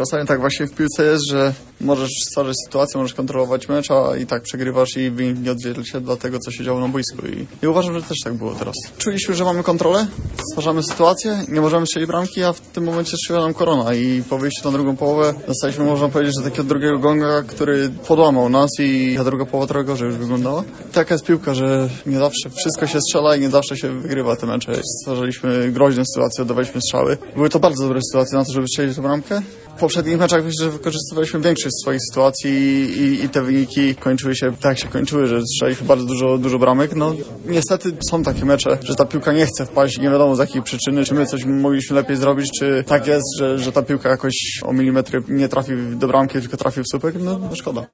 Czasami tak właśnie w piłce jest, że możesz stworzyć sytuację, możesz kontrolować mecz, a i tak przegrywasz i wynik nie odzwierciedla się do tego, co się działo na boisku. I uważam, że też tak było teraz. Czuliśmy, że mamy kontrolę, stwarzamy sytuację, nie możemy strzelić bramki, a w tym momencie strzeliła nam korona i po wyjściu na drugą połowę dostaliśmy, można powiedzieć, że takiego drugiego gonga, który podłamał nas i ta druga połowa trochę gorzej już wyglądała. Taka jest piłka, że nie zawsze wszystko się strzela i nie zawsze się wygrywa te mecze. Stwarzaliśmy groźne sytuacje, oddawaliśmy strzały. Były to bardzo dobre sytuacje na to, żeby strzelić tę bramkę. W poprzednich meczach myślę, że wykorzystywaliśmy większość swoich sytuacji i te wyniki kończyły się tak, jak się kończyły, że strzeliśmy bardzo dużo bramek. No niestety są takie mecze, że ta piłka nie chce wpaść, nie wiadomo z jakiej przyczyny, czy my coś mogliśmy lepiej zrobić, czy tak jest, że ta piłka jakoś o milimetry nie trafi do bramki, tylko trafi w słupek, no szkoda.